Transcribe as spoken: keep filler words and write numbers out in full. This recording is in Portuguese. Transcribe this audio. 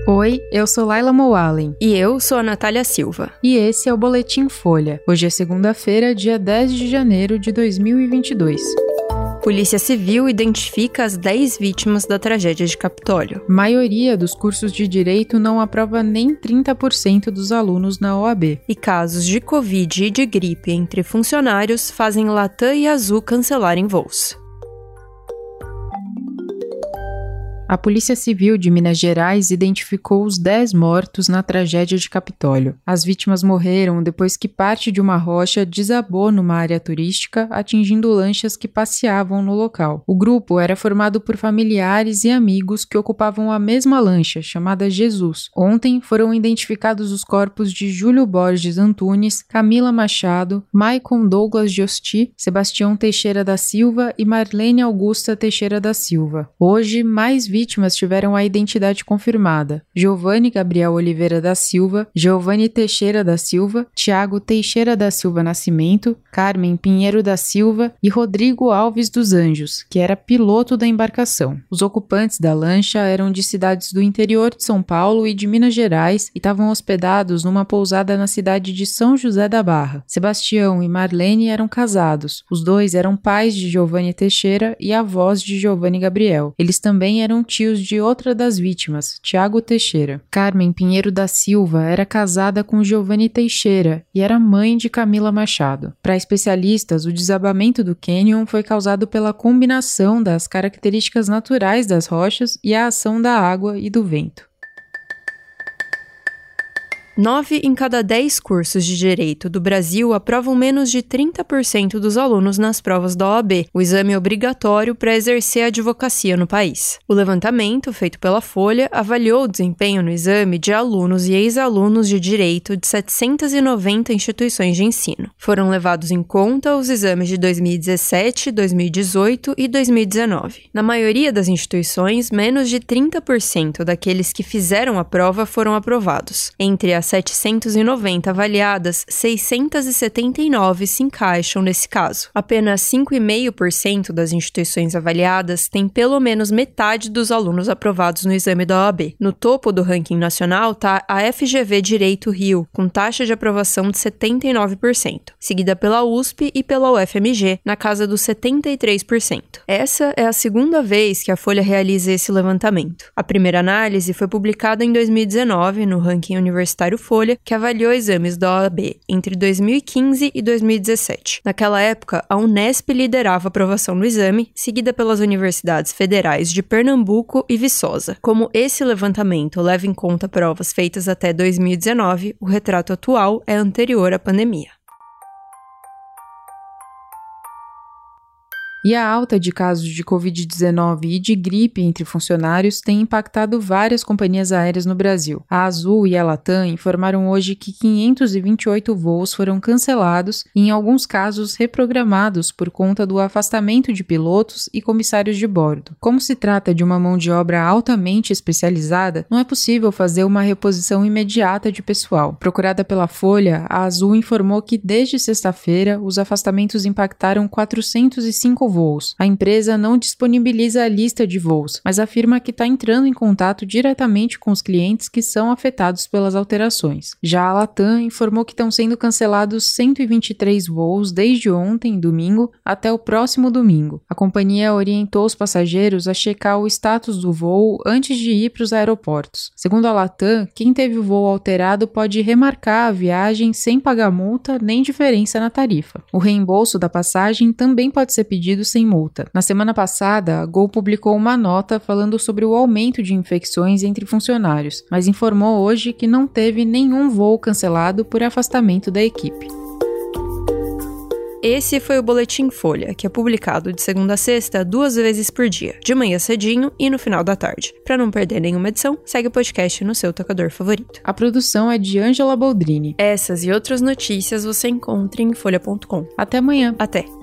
Oi, eu sou Laila Moalen. E eu sou a Natália Silva. E esse é o Boletim Folha. Hoje é segunda-feira, dia dez de janeiro de dois mil e vinte e dois. Polícia Civil identifica as dez vítimas da tragédia de Capitólio. Maioria dos cursos de Direito não aprova nem trinta por cento dos alunos na O A B. E casos de Covid e de gripe entre funcionários fazem Latam e Azul cancelarem voos. A Polícia Civil de Minas Gerais identificou os dez mortos na tragédia de Capitólio. As vítimas morreram depois que parte de uma rocha desabou numa área turística, atingindo lanchas que passeavam no local. O grupo era formado por familiares e amigos que ocupavam a mesma lancha, chamada Jesus. Ontem foram identificados os corpos de Júlio Borges Antunes, Camila Machado, Maicon Douglas Josti, Sebastião Teixeira da Silva e Marlene Augusta Teixeira da Silva. Hoje, mais vítimas tiveram a identidade confirmada: Giovanni Gabriel Oliveira da Silva, Giovanni Teixeira da Silva, Tiago Teixeira da Silva Nascimento, Carmen Pinheiro da Silva e Rodrigo Alves dos Anjos, que era piloto da embarcação. Os ocupantes da lancha eram de cidades do interior de São Paulo e de Minas Gerais e estavam hospedados numa pousada na cidade de São José da Barra. Sebastião e Marlene eram casados. Os dois eram pais de Giovanni Teixeira e avós de Giovanni Gabriel. Eles também eram tios de outra das vítimas, Tiago Teixeira. Carmen Pinheiro da Silva era casada com Giovanni Teixeira e era mãe de Camila Machado. Para especialistas, o desabamento do cânion foi causado pela combinação das características naturais das rochas e a ação da água e do vento. Nove em cada dez cursos de Direito do Brasil aprovam menos de trinta por cento dos alunos nas provas da O A B, o exame obrigatório para exercer a advocacia no país. O levantamento, feito pela Folha, avaliou o desempenho no exame de alunos e ex-alunos de Direito de setecentas e noventa instituições de ensino. Foram levados em conta os exames de dois mil e dezessete, dois mil e dezoito e dois mil e dezenove. Na maioria das instituições, menos de trinta por cento daqueles que fizeram a prova foram aprovados. Entre as setecentas e noventa avaliadas, seiscentas e setenta e nove se encaixam nesse caso. Apenas cinco vírgula cinco por cento das instituições avaliadas têm pelo menos metade dos alunos aprovados no exame da O A B. No topo do ranking nacional está a F G V Direito Rio, com taxa de aprovação de setenta e nove por cento, seguida pela U S P e pela U F M G, na casa dos setenta e três por cento. Essa é a segunda vez que a Folha realiza esse levantamento. A primeira análise foi publicada em dois mil e dezenove no ranking universitário Folha, que avaliou exames da O A B entre dois mil e quinze e dois mil e dezessete. Naquela época, a Unesp liderava a aprovação no exame, seguida pelas universidades federais de Pernambuco e Viçosa. Como esse levantamento leva em conta provas feitas até dois mil e dezenove, o retrato atual é anterior à pandemia. E a alta de casos de covid dezenove e de gripe entre funcionários tem impactado várias companhias aéreas no Brasil. A Azul e a Latam informaram hoje que quinhentos e vinte e oito voos foram cancelados e, em alguns casos, reprogramados por conta do afastamento de pilotos e comissários de bordo. Como se trata de uma mão de obra altamente especializada, não é possível fazer uma reposição imediata de pessoal. Procurada pela Folha, a Azul informou que, desde sexta-feira, os afastamentos impactaram quatrocentos e cinco voos. A empresa não disponibiliza a lista de voos, mas afirma que está entrando em contato diretamente com os clientes que são afetados pelas alterações. Já a Latam informou que estão sendo cancelados cento e vinte e três voos desde ontem, domingo, até o próximo domingo. A companhia orientou os passageiros a checar o status do voo antes de ir para os aeroportos. Segundo a Latam, quem teve o voo alterado pode remarcar a viagem sem pagar multa nem diferença na tarifa. O reembolso da passagem também pode ser pedido sem multa. Na semana passada, a Gol publicou uma nota falando sobre o aumento de infecções entre funcionários, mas informou hoje que não teve nenhum voo cancelado por afastamento da equipe. Esse foi o Boletim Folha, que é publicado de segunda a sexta, duas vezes por dia, de manhã cedinho e no final da tarde. Para não perder nenhuma edição, segue o podcast no seu tocador favorito. A produção é de Ângela Boldrini. Essas e outras notícias você encontra em folha ponto com. Até amanhã. Até!